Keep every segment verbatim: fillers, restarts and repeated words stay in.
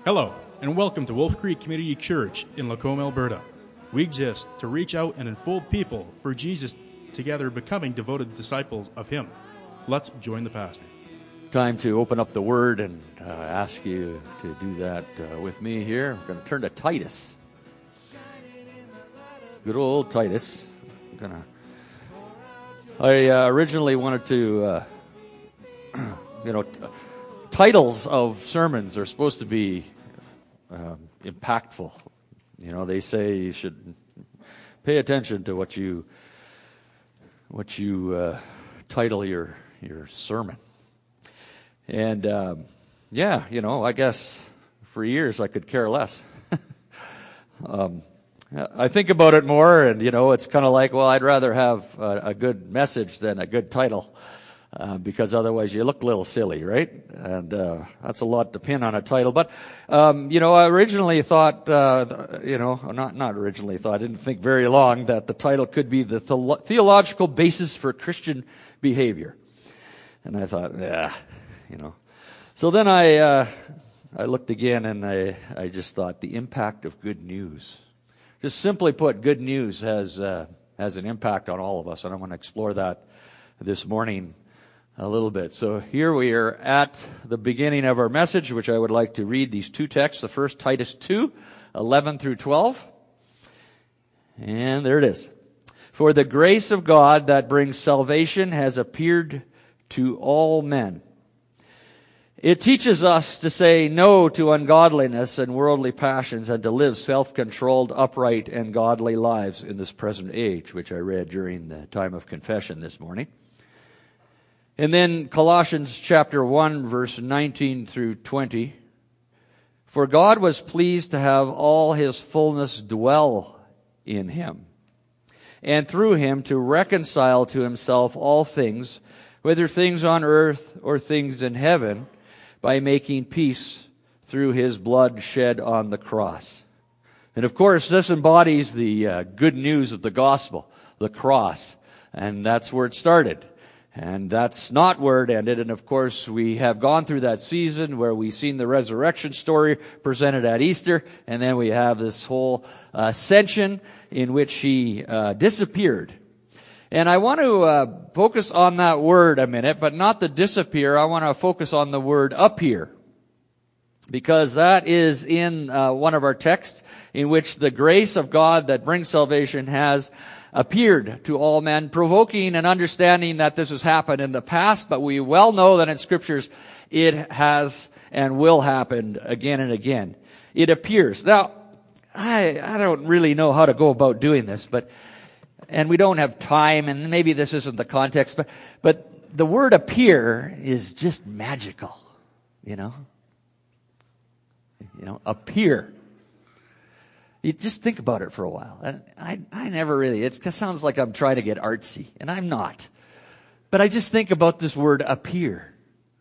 Hello, and welcome to Wolf Creek Community Church in Lacombe, Alberta. We exist to reach out and unfold people for Jesus, together becoming devoted disciples of Him. Let's join the pastor. Time to open up the Word and uh, ask you to do that uh, with me here. We're going to turn to Titus. Good old Titus. I'm gonna. I uh, originally wanted to, uh, you know, t- titles of sermons are supposed to be um, impactful. You know, they say you should pay attention to what you what you uh, title your your sermon. And um, yeah, you know, I guess for years I could care less. um, I think about it more, and you know, it's kind of like, well, I'd rather have a, a good message than a good title. Uh, because otherwise you look a little silly, right? And uh, that's a lot to pin on a title. But, um, you know, I originally thought, uh, you know, not not originally thought, I didn't think very long that the title could be the, the theological basis for Christian behavior. And I thought, yeah, you know. So then I uh, I looked again, and I, I just thought the impact of good news. Just simply put, good news has, uh, has an impact on all of us, and I'm going to explore that this morning a little bit. So here we are at the beginning of our message, which I would like to read these two texts. The first, Titus two, eleven through twelve. And there it is. For the grace of God that brings salvation has appeared to all men. It teaches us to say no to ungodliness and worldly passions and to live self-controlled, upright, and godly lives in this present age, which I read during the time of confession this morning. And then Colossians chapter one, verse nineteen through twenty. For God was pleased to have all His fullness dwell in Him, and through Him to reconcile to Himself all things, whether things on earth or things in heaven, by making peace through His blood shed on the cross. And of course, this embodies the uh, good news of the gospel, the cross, and that's where it started. And that's not where it ended. And of course, we have gone through that season where we've seen the resurrection story presented at Easter. And then we have this whole uh, ascension in which He uh, disappeared. And I want to uh, focus on that word a minute, but not the disappear. I want to focus on the word appear. Because that is in uh, one of our texts in which the grace of God that brings salvation has appeared to all men, provoking an understanding that this has happened in the past, but we well know that in Scriptures it has and will happen again and again. It appears. Now, I, I don't really know how to go about doing this, but, and we don't have time, and maybe this isn't the context, but, but the word appear is just magical, you know? You know, appear. You just think about it for a while. I, I, I never really, it sounds like I'm trying to get artsy, and I'm not. But I just think about this word appear.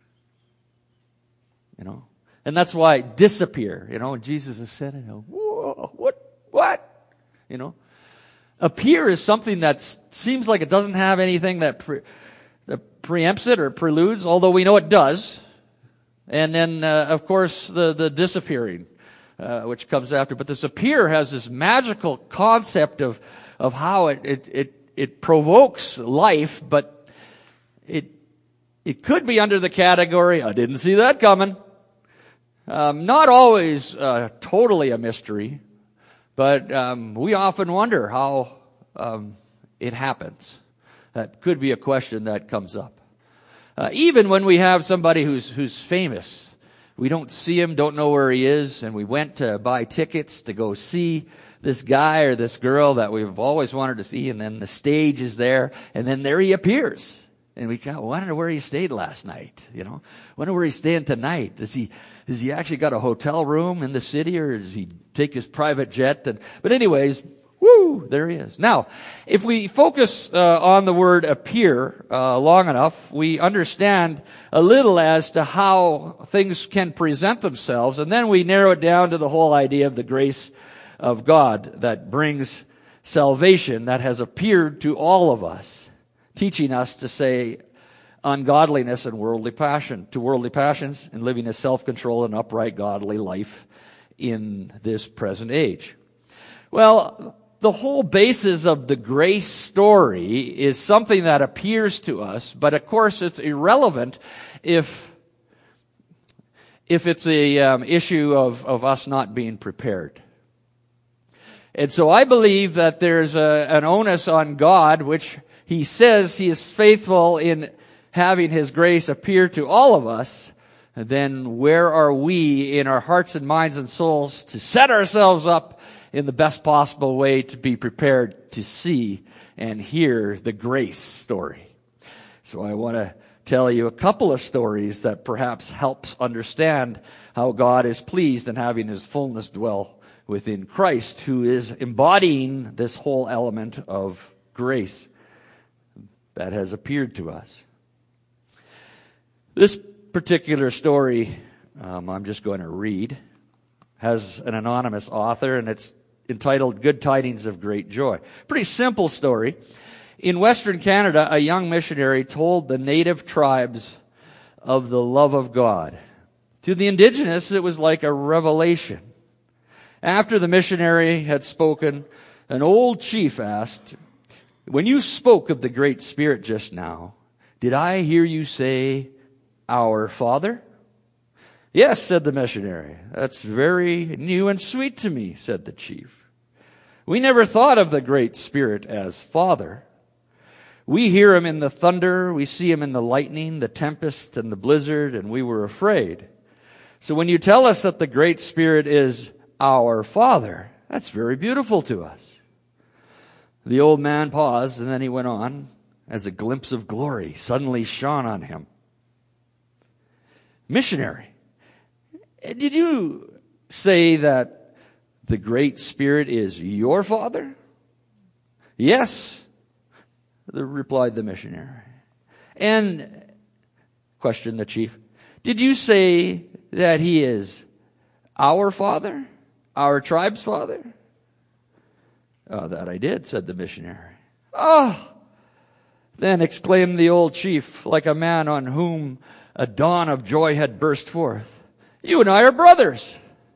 You know? And that's why disappear, you know, Jesus has said, you know, whoa, what, what? You know? Appear is something that seems like it doesn't have anything that, pre, that preempts it or preludes, although we know it does. And then, uh, of course, the, the disappearing. Uh, which comes after. But this appear has this magical concept of of how it it it, it provokes life, but it it could be under the category, I didn't see that coming. Um, not always uh, totally a mystery, but um, we often wonder how um, it happens. That could be a question that comes up. Uh, even when we have somebody who's who's famous. We don't see him, don't know where he is, and we went to buy tickets to go see this guy or this girl that we've always wanted to see, and then the stage is there, and then there he appears. And we kind of wonder where he stayed last night, you know. Wonder where he's staying tonight. Does he, has he actually got a hotel room in the city, or does he take his private jet? And, but anyways, woo, there he is. Now, if we focus uh, on the word appear uh, long enough, we understand a little as to how things can present themselves, and then we narrow it down to the whole idea of the grace of God that brings salvation that has appeared to all of us, teaching us to say ungodliness and worldly passion, to worldly passions, and living a self-controlled and upright godly life in this present age. Well, the whole basis of the grace story is something that appears to us, but of course it's irrelevant if if it's a um, issue of, of us not being prepared. And so I believe that there's a, an onus on God, which He says He is faithful in having His grace appear to all of us. And then where are we in our hearts and minds and souls to set ourselves up in the best possible way to be prepared to see and hear the grace story? So I want to tell you a couple of stories that perhaps helps understand how God is pleased in having His fullness dwell within Christ, who is embodying this whole element of grace that has appeared to us. This particular story, um, I'm just going to read, has an anonymous author, and it's entitled Good Tidings of Great Joy. Pretty simple story. In Western Canada, a young missionary told the native tribes of the love of God. To the indigenous, it was like a revelation. After the missionary had spoken, an old chief asked, "When you spoke of the Great Spirit just now, did I hear you say, 'Our Father'?" "Yes," said the missionary. "That's very new and sweet to me," said the chief. "We never thought of the Great Spirit as Father. We hear Him in the thunder, we see Him in the lightning, the tempest, and the blizzard, and we were afraid. So when you tell us that the Great Spirit is our Father, that's very beautiful to us." The old man paused, and then he went on, as a glimpse of glory suddenly shone on him. "Missionary, did you say that the Great Spirit is your Father?" "Yes," replied the missionary. "And," questioned the chief, "did you say that He is our Father? Our tribe's Father?" "Oh, that I did," said the missionary. "Oh!" Then exclaimed the old chief, like a man on whom a dawn of joy had burst forth, "You and I are brothers."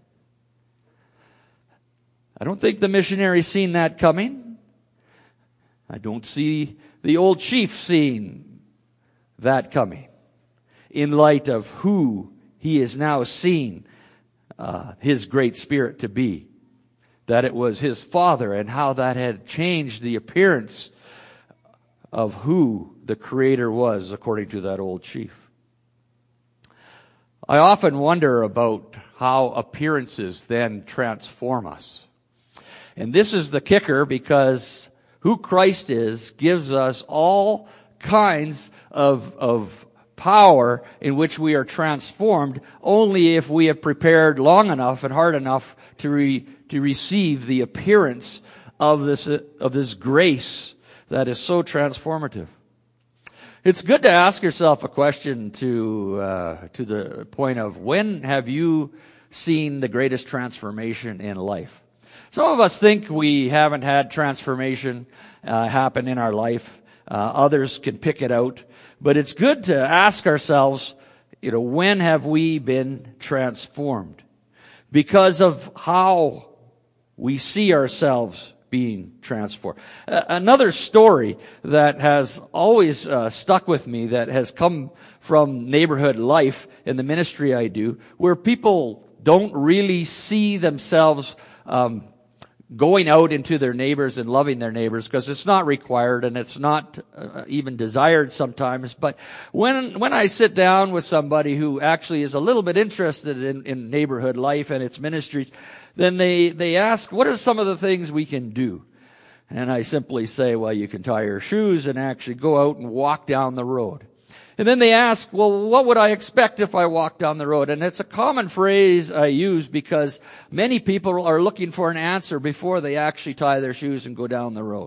I don't think the missionary seen that coming. I don't see the old chief seeing that coming in light of who he is now seeing uh, His Great Spirit to be. That it was His Father, and how that had changed the appearance of who the Creator was, according to that old chief. I often wonder about how appearances then transform us. And this is the kicker, because who Christ is gives us all kinds of, of power in which we are transformed only if we have prepared long enough and hard enough to re, to receive the appearance of this of this grace that is so transformative. It's good to ask yourself a question to uh, to the point of, when have you seen the greatest transformation in life? Some of us think we haven't had transformation uh, happen in our life. Uh, others can pick it out. But it's good to ask ourselves, you know, when have we been transformed? Because of how we see ourselves being transformed. Uh, another story that has always uh, stuck with me, that has come from neighborhood life in the ministry I do, where people don't really see themselves um, going out into their neighbors and loving their neighbors, because it's not required and it's not uh, even desired sometimes. But when when I sit down with somebody who actually is a little bit interested in, in neighborhood life and its ministries, then they, they ask, what are some of the things we can do? And I simply say, well, you can tie your shoes and actually go out and walk down the road. And then they ask, well, what would I expect if I walked down the road? And it's a common phrase I use because many people are looking for an answer before they actually tie their shoes and go down the road.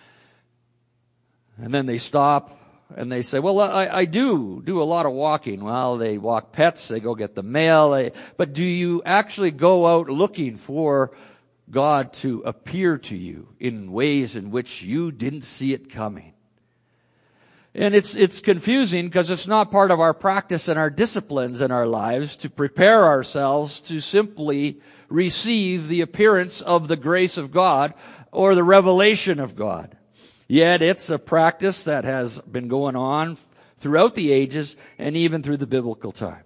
And then they stop and they say, well, I, I do do a lot of walking. Well, they walk pets, they go get the mail. They, but do you actually go out looking for God to appear to you in ways in which you didn't see it coming? And it's, it's confusing because it's not part of our practice and our disciplines in our lives to prepare ourselves to simply receive the appearance of the grace of God or the revelation of God. Yet it's a practice that has been going on throughout the ages and even through the biblical times.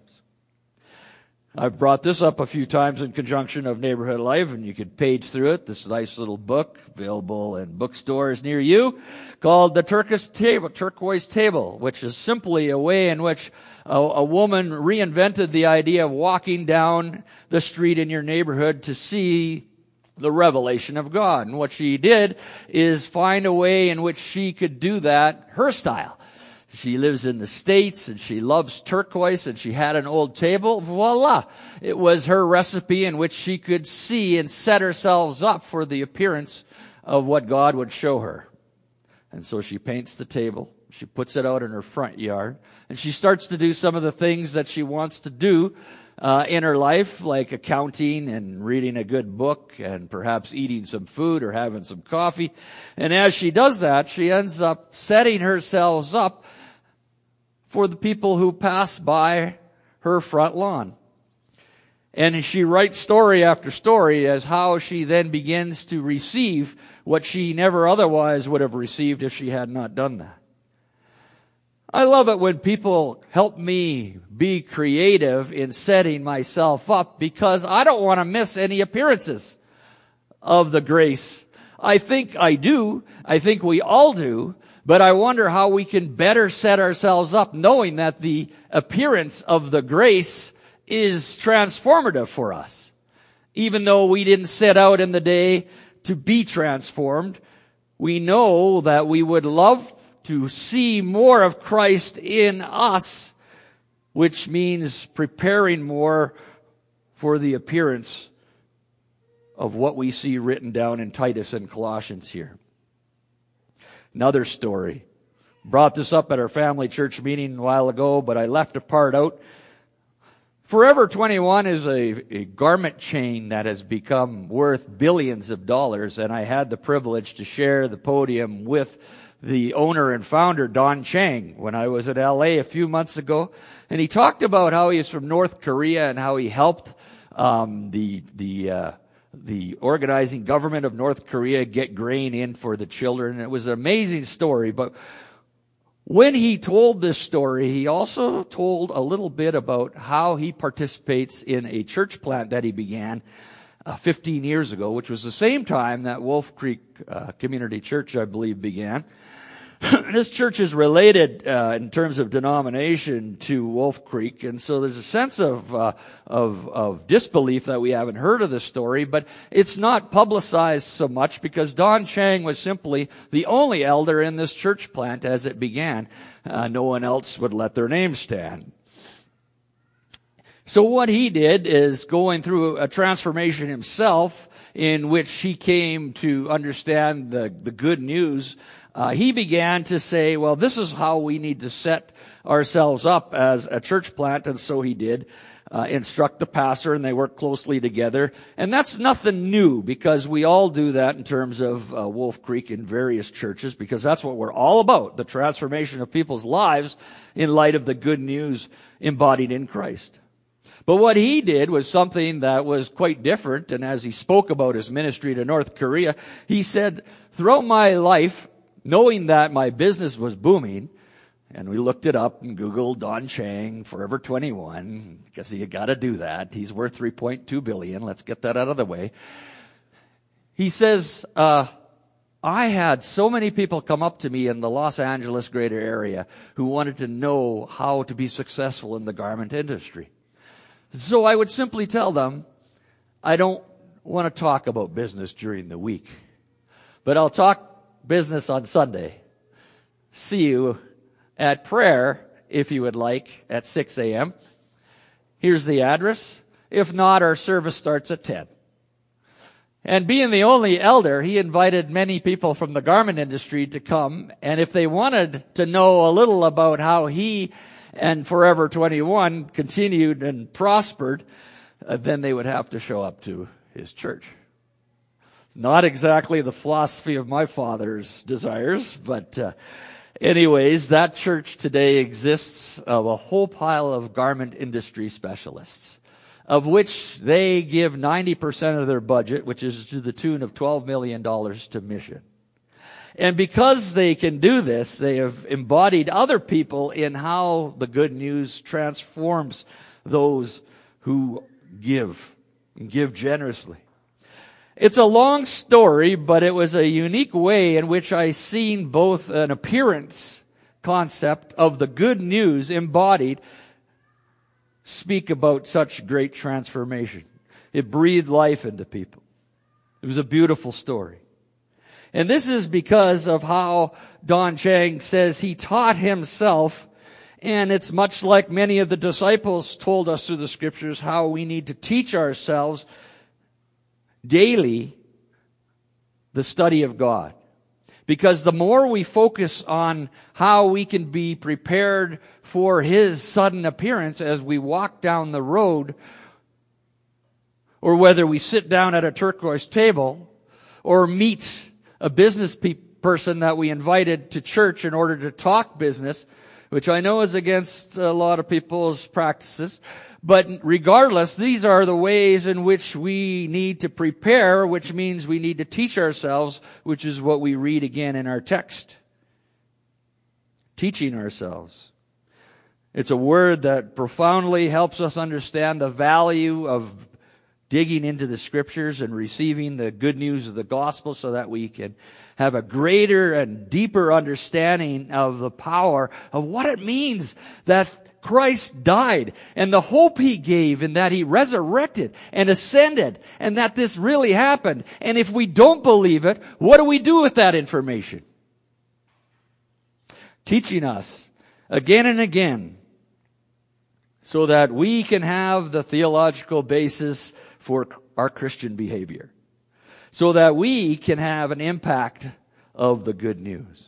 I've brought this up a few times in conjunction of Neighborhood Life, and you could page through it. This nice little book available in bookstores near you called The Turkish Table, Turquoise Table, which is simply a way in which a, a woman reinvented the idea of walking down the street in your neighborhood to see the revelation of God. And what she did is find a way in which she could do that her style. She lives in the States and she loves turquoise and she had an old table. Voila! It was her recipe in which she could see and set herself up for the appearance of what God would show her. And so she paints the table. She puts it out in her front yard and she starts to do some of the things that she wants to do uh, in her life, like accounting and reading a good book and perhaps eating some food or having some coffee. And as she does that, she ends up setting herself up for the people who pass by her front lawn. And she writes story after story as how she then begins to receive what she never otherwise would have received if she had not done that. I love it when people help me be creative in setting myself up because I don't want to miss any appearances of the grace. I think I do. I think we all do. But I wonder how we can better set ourselves up knowing that the appearance of the grace is transformative for us. Even though we didn't set out in the day to be transformed, we know that we would love to see more of Christ in us, which means preparing more for the appearance of what we see written down in Titus and Colossians here. Another story. Brought this up at our family church meeting a while ago, but I left a part out. Forever twenty-one is a, a garment chain that has become worth billions of dollars, and I had the privilege to share the podium with the owner and founder, Don Chang, when I was at L A a few months ago. And he talked about how he's from North Korea and how he helped um, the the uh the organizing government of North Korea get grain in for the children. It was an amazing story, but when he told this story, he also told a little bit about how he participates in a church plant that he began uh, fifteen years ago, which was the same time that Wolf Creek uh, Community Church, I believe, began. This church is related uh, in terms of denomination to Wolf Creek, and so there's a sense of, uh, of of disbelief that we haven't heard of this story, but it's not publicized so much because Don Chang was simply the only elder in this church plant as it began. Uh, no one else would let their name stand. So what he did is going through a transformation himself in which he came to understand the, the good news. Uh, he began to say, well, this is how we need to set ourselves up as a church plant. And so he did uh, instruct the pastor, and they worked closely together. And that's nothing new because we all do that in terms of uh, Wolf Creek in various churches because that's what we're all about, the transformation of people's lives in light of the good news embodied in Christ. But what he did was something that was quite different. And as he spoke about his ministry to North Korea, he said, throughout my life, knowing that my business was booming, and we looked it up and Googled Don Chang, Forever twenty-one, because you got to do that. He's worth three point two billion dollars. Let's get that out of the way. He says, uh, I had so many people come up to me in the Los Angeles greater area who wanted to know how to be successful in the garment industry. So I would simply tell them, I don't want to talk about business during the week, but I'll talk business on Sunday. See you at prayer, if you would like, at six a.m. Here's the address. If not, our service starts at ten. And being the only elder, he invited many people from the garment industry to come. And if they wanted to know a little about how he and Forever twenty-one continued and prospered, uh, then they would have to show up to his church. Not exactly the philosophy of my father's desires, but uh, Anyways, that church today exists of a whole pile of garment industry specialists, of which they give ninety percent of their budget, which is to the tune of twelve million dollars, to mission. And because they can do this, they have embodied other people in how the good news transforms those who give, and give generously. It's a long story, but it was a unique way in which I seen both an appearance concept of the good news embodied speak about such great transformation. It breathed life into people. It was a beautiful story. And this is because of how Don Chang says he taught himself, and it's much like many of the disciples told us through the scriptures how we need to teach ourselves daily the study of God. Because the more we focus on how we can be prepared for His sudden appearance as we walk down the road, or whether we sit down at a turquoise table, or meet a business pe- person that we invited to church in order to talk business, which I know is against a lot of people's practices. But regardless, these are the ways in which we need to prepare, which means we need to teach ourselves, which is what we read again in our text. Teaching ourselves. It's a word that profoundly helps us understand the value of digging into the scriptures and receiving the good news of the gospel so that we can have a greater and deeper understanding of the power of what it means that Christ died and the hope He gave and that He resurrected and ascended and that this really happened. And if we don't believe it, what do we do with that information? Teaching us again and again so that we can have the theological basis for our Christian behavior. So that we can have an impact of the good news.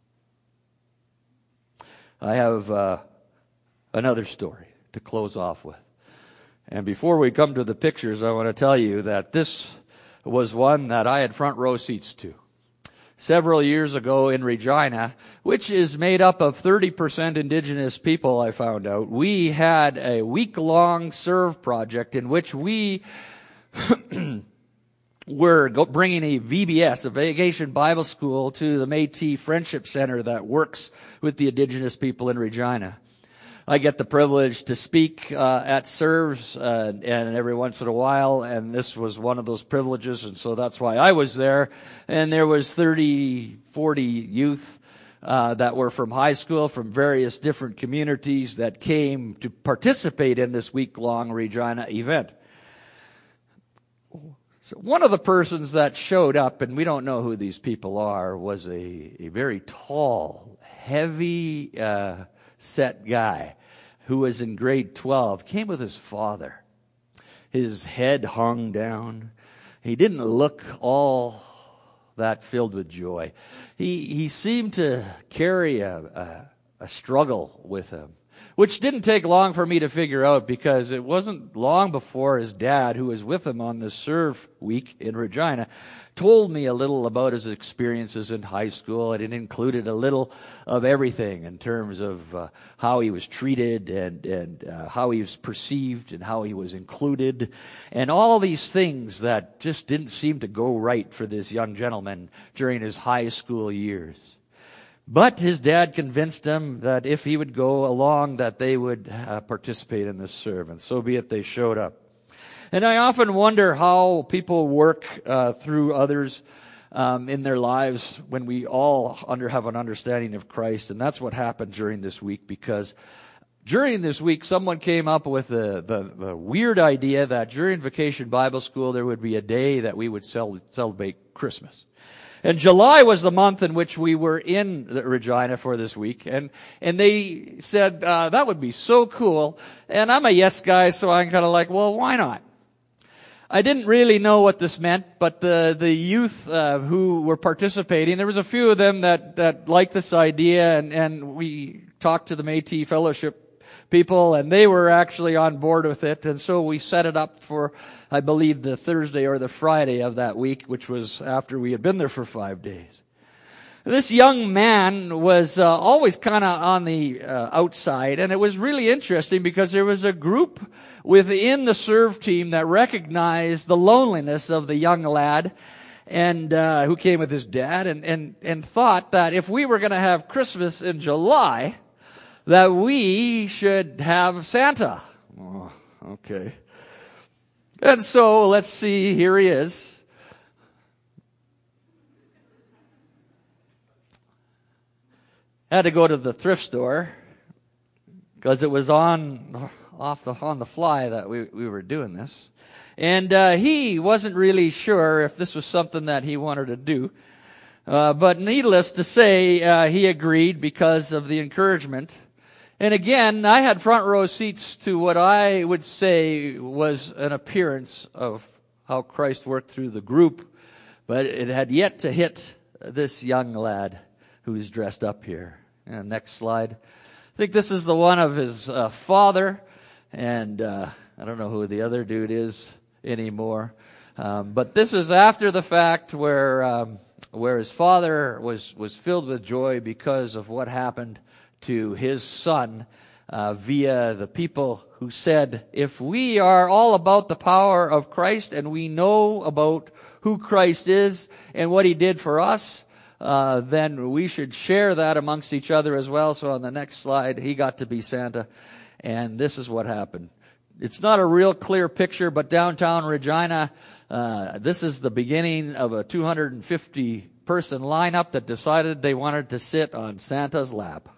I have uh, another story to close off with. And before we come to the pictures, I want to tell you that this was one that I had front row seats to. Several years ago in Regina, which is made up of thirty percent indigenous people, I found out, we had a week-long serve project in which we were go- bringing a V B S, a Vacation Bible School, to the Métis Friendship Center that works with the indigenous people in Regina. I get the privilege to speak uh, at serves uh, and every once in a while, and this was one of those privileges, and so that's why I was there. And there was thirty, forty youth uh, that were from high school, from various different communities that came to participate in this week-long Regina event. So one of the persons that showed up, and we don't know who these people are, was a, a very tall, heavy uh, set guy who was in grade twelve, came with his father. His head hung down. He didn't look all that filled with joy. He he seemed to carry a, a, a struggle with him, which didn't take long for me to figure out because it wasn't long before his dad, who was with him on the serve week in Regina, told me a little about his experiences in high school, and it included a little of everything in terms of uh, how he was treated and, and uh, how he was perceived and how he was included, and all these things that just didn't seem to go right for this young gentleman during his high school years. But his dad convinced him that if he would go along, that they would uh, participate in this serve, and so be it, they showed up. And I often wonder how people work uh, through others um, in their lives when we all under have an understanding of Christ. And that's what happened during this week, because during this week, someone came up with the, the, the weird idea that during Vacation Bible School, there would be a day that we would cel- celebrate Christmas. And July was the month in which we were in Regina for this week. And, and they said, uh, that would be so cool. And I'm a yes guy, so I'm kind of like, well, why not? I didn't really know what this meant, but the, the youth, uh, who were participating, there was a few of them that, that liked this idea, and, and we talked to the Métis Fellowship people, and they were actually on board with it. And so we set it up for, I believe, the Thursday or the Friday of that week, which was after we had been there for five days. This young man was uh, always kind of on the uh, outside, and it was really interesting because there was a group within the serve team that recognized the loneliness of the young lad, and uh, who came with his dad, and, and, and thought that if we were going to have Christmas in July, that we should have Santa. Oh, okay. And so let's see, here he is. Had to go to the thrift store because it was on off the on the fly that we we were doing this, and uh, he wasn't really sure if this was something that he wanted to do. Uh, but needless to say, uh, he agreed because of the encouragement. And again, I had front row seats to what I would say was an appearance of how Christ worked through the group, but it had yet to hit this young lad who's dressed up here. And next slide. I think this is the one of his uh, father, and uh, I don't know who the other dude is anymore. Um, but this is after the fact where um, where his father was, was filled with joy because of what happened to his son uh, via the people who said, if we are all about the power of Christ and we know about who Christ is and what he did for us, uh, then we should share that amongst each other as well. So on the next slide, he got to be Santa, and this is what happened. It's not a real clear picture, but downtown Regina, uh, this is the beginning of a two hundred fifty person lineup that decided they wanted to sit on Santa's lap.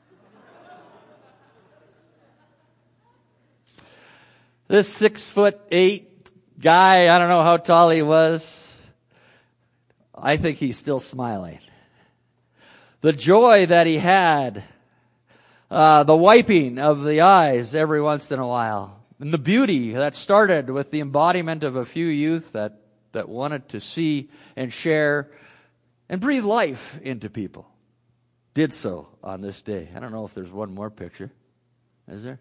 This six foot eight guy, I don't know how tall he was. I think he's still smiling. The joy that he had, uh, the wiping of the eyes every once in a while, and the beauty that started with the embodiment of a few youth that, that wanted to see and share and breathe life into people, did so on this day. I don't know if there's one more picture. Is there?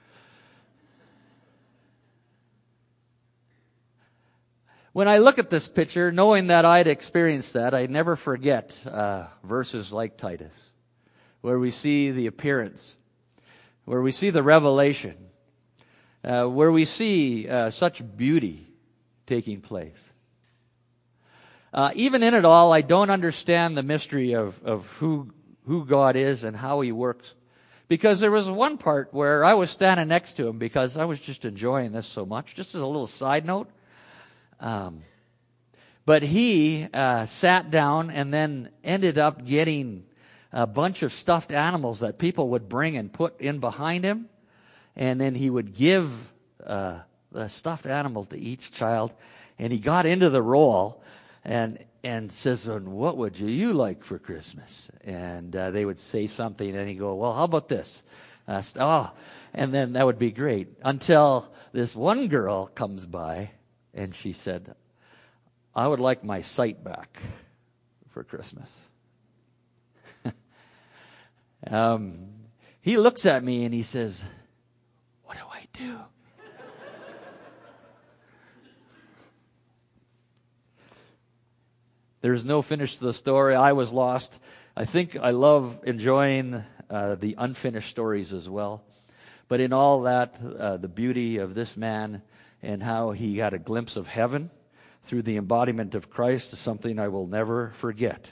When I look at this picture, knowing that I'd experienced that, I never forget uh, verses like Titus, where we see the appearance, where we see the revelation, uh, where we see uh, such beauty taking place. Uh, even in it all, I don't understand the mystery of, of who who God is and how he works. Because there was one part where I was standing next to him because I was just enjoying this so much. Just as a little side note. Um, but he uh, sat down and then ended up getting a bunch of stuffed animals that people would bring and put in behind him. And then he would give uh, the stuffed animal to each child. And he got into the role and and says, what would you, you like for Christmas? And uh, they would say something, and he'd go, well, how about this? Uh, oh, and then that would be great. Until this one girl comes by, and she said, I would like my sight back for Christmas. um, he looks at me and he says, what do I do? There's no finish to the story. I was lost. I think I love enjoying uh, the unfinished stories as well. But in all that, uh, the beauty of this man and how he had a glimpse of heaven through the embodiment of Christ is something I will never forget.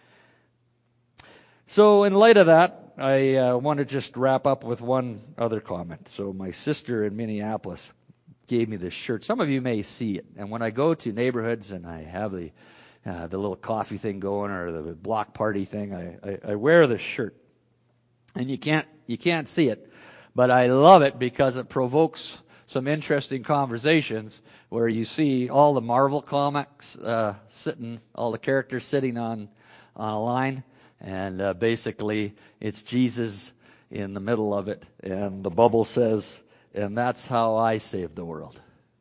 So in light of that, I uh, want to just wrap up with one other comment. So my sister in Minneapolis gave me this shirt. Some of you may see it. And when I go to neighborhoods and I have the uh, the little coffee thing going or the block party thing, I, I, I wear this shirt. And you can't you can't see it, but I love it because it provokes some interesting conversations where you see all the Marvel comics uh, sitting, all the characters sitting on on a line, and uh, basically it's Jesus in the middle of it, and the bubble says, and that's how I saved the world.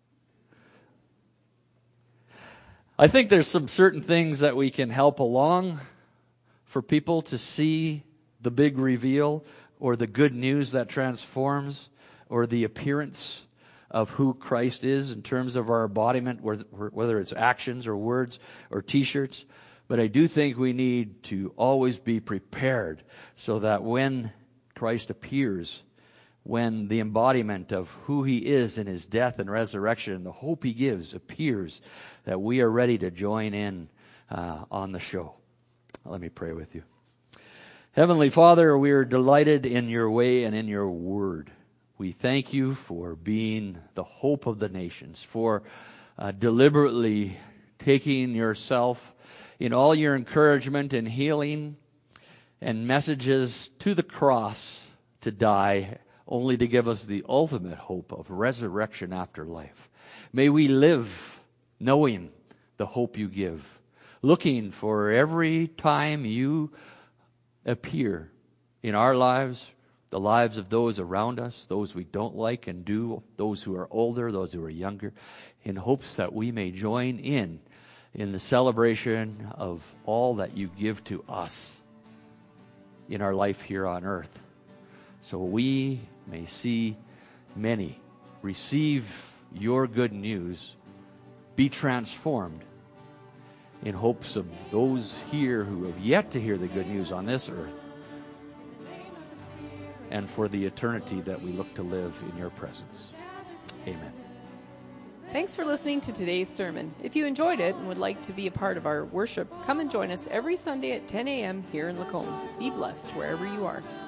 I think there's some certain things that we can help along for people to see the big reveal or the good news that transforms or the appearance of who Christ is in terms of our embodiment, whether it's actions or words or T-shirts. But I do think we need to always be prepared so that when Christ appears, when the embodiment of who he is in his death and resurrection and the hope he gives appears, that we are ready to join in uh, on the show. Let me pray with you. Heavenly Father, we are delighted in your way and in your word. We thank you for being the hope of the nations, for uh, deliberately taking yourself in all your encouragement and healing and messages to the cross to die, only to give us the ultimate hope of resurrection after life. May we live knowing the hope you give, looking for every time you appear in our lives, the lives of those around us, those we don't like and do, those who are older, those who are younger, in hopes that we may join in in the celebration of all that you give to us in our life here on earth, so we may see many receive your good news, be transformed, in hopes of those here who have yet to hear the good news on this earth, and for the eternity that we look to live in your presence. Amen. Thanks for listening to today's sermon. If you enjoyed it and would like to be a part of our worship, come and join us every Sunday at ten a.m. here in Lacombe. Be blessed wherever you are.